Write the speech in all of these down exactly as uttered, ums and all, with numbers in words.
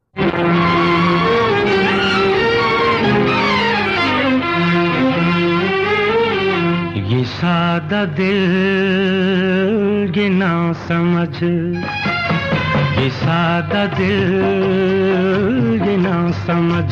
ये सादा दिल ये ना समझ, ये सादा दिल ये ना समझ,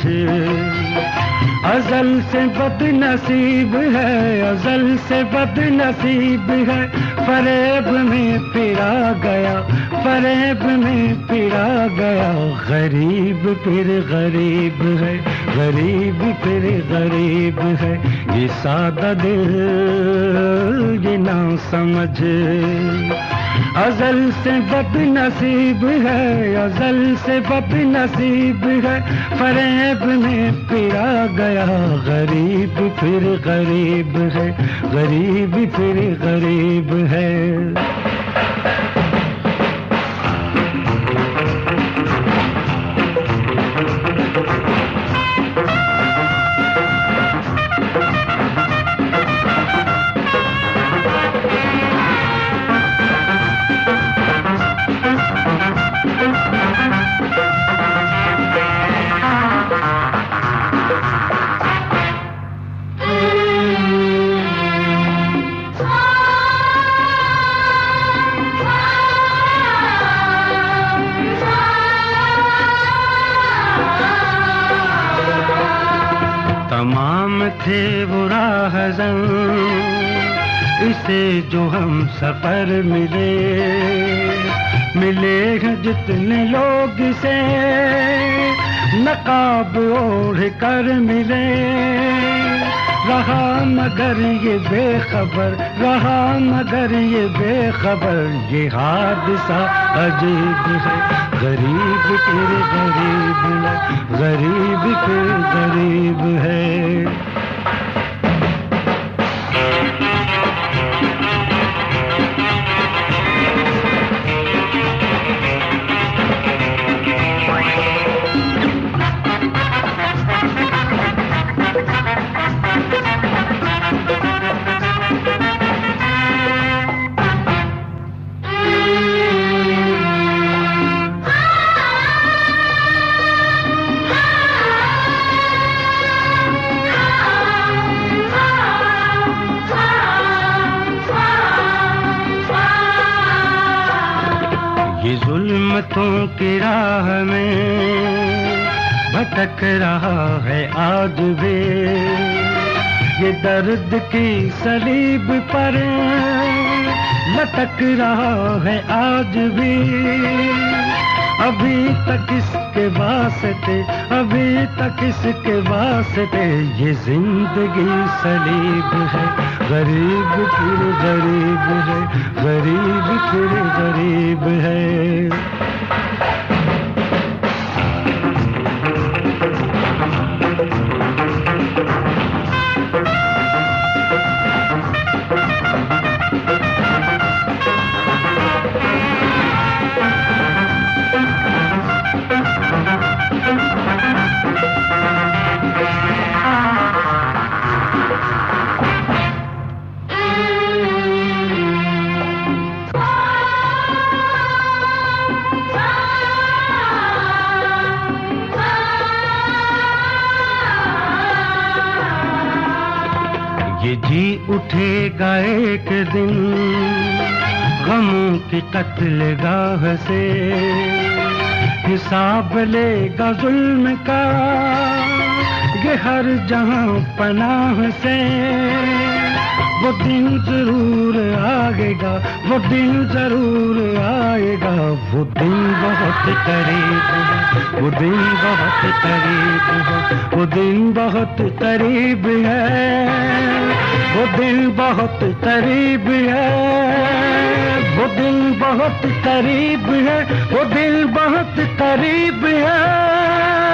अज़ल से बदनसीब है, अज़ल से बदनसीब है, फरेब में पिरा गया, फरेब में पिरा गया, गरीब फिर गरीब है, गरीब फिर गरीब है, ये सादा दिल ये ना समझ, अज़ल से बदनसीब है, अज़ल से बदनसीब है, फरेब में पिरा गया, गरीब फिर गरीब है, गरीब फिर गरीब है। तमाम थे वो राहज़न इसे जो हम सफर मिले, मिले हैं जितने लोग से नकाब ओढ़ कर मिले, रहा मगर ये बेखबर, रहा मगर ये बेखबर, ये हादसा अजीब है, गरीब फिर गरीब है, गरीब फिर गरीब है। ये जुल्मतों की राह में भटक रहा है आज भी, ये दर्द की सलीब पर लटक रहा है आज भी, अभी तक इसके वास्ते, अभी तक इसके वास्ते, ये जिंदगी सलीब है, गरीब फिर गरीब है, गरीब फिर गरीब है। ये जी उठेगा एक दिन गमों की कत्लगाह से, हिसाब लेगा जुल्म का ये हर जहां पनाह से, वो दिन जरूर आएगा, वो दिन जरूर आएगा, वो दिन बहुत करीब है, वो दिन बहुत करीब है, वो दिन बहुत करीब है, वो दिन बहुत करीब है, वो दिन बहुत करीब है, वो दिन बहुत करीब है।